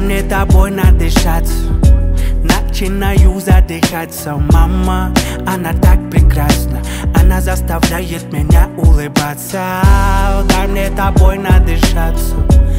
мне тобой надышаться. Начинаю задыхаться. Мама, она так прекрасна, она заставляет меня улыбаться. Дай мне тобой надышаться.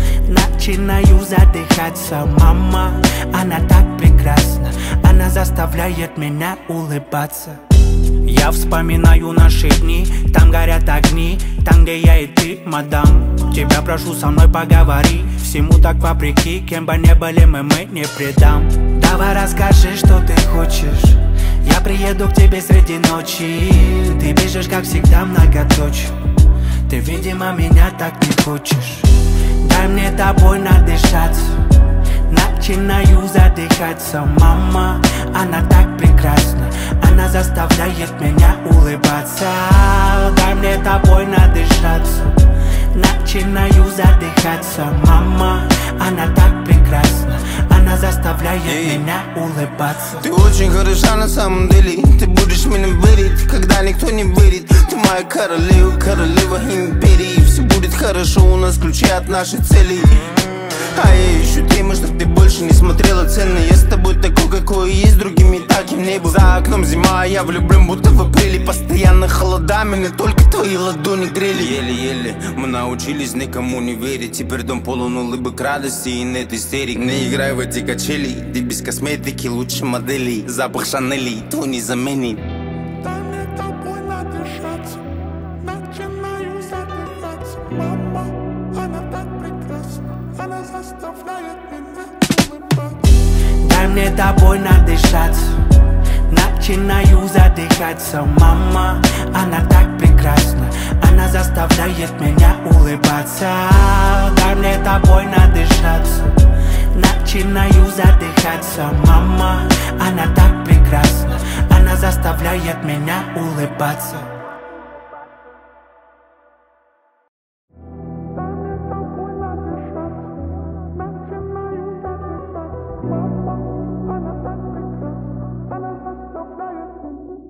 Начинаю задыхаться. Мама, она так прекрасна, она заставляет меня улыбаться. Я вспоминаю наши дни, там горят огни, там, где я и ты, мадам. Тебя прошу, со мной поговори. Всему так вопреки, кем бы ни были мы не предам. Давай расскажи, что ты хочешь. Я приеду к тебе среди ночи. Ты бежишь, как всегда, многоточие. Ты, видимо, меня так не хочешь. Дай мне тобой надышаться. Начинаю задыхаться. Мама, она так прекрасна, она заставляет меня улыбаться. Дай мне тобой надышаться. Начинаю задыхаться. Мама, она так прекрасна, она заставляет меня улыбаться. Ты очень хороша на самом деле. Ты будешь меня верить, когда никто не верит. Ты моя королева, королева империи. Все будет хорошо, у нас ключи от нашей цели. А я ищу темы, чтоб ты больше не смотрела цены. Я с тобой такой, какой есть, другими таким не был. За окном зима, а я влюблен, будто в апреле. Постоянно холода, меня только твои ладони грели. Еле-еле мы научились никому не верить. Теперь дом полон улыбок, радости и нет истерик. Не играй в эти качели, ты без косметики лучше моделей. Запах Шанели, твой не заменит. Дай мне тобой надышаться. Начинаю задыхаться. Мама, она так прекрасна, она заставляет меня улыбаться. Дай мне тобой надышаться. Начинаю задыхаться. Мама, она так прекрасна, она заставляет меня улыбаться. Дай мне тобой надышаться. Начинаю задыхаться. Мама, она так прекрасна, она заставляет меня улыбаться.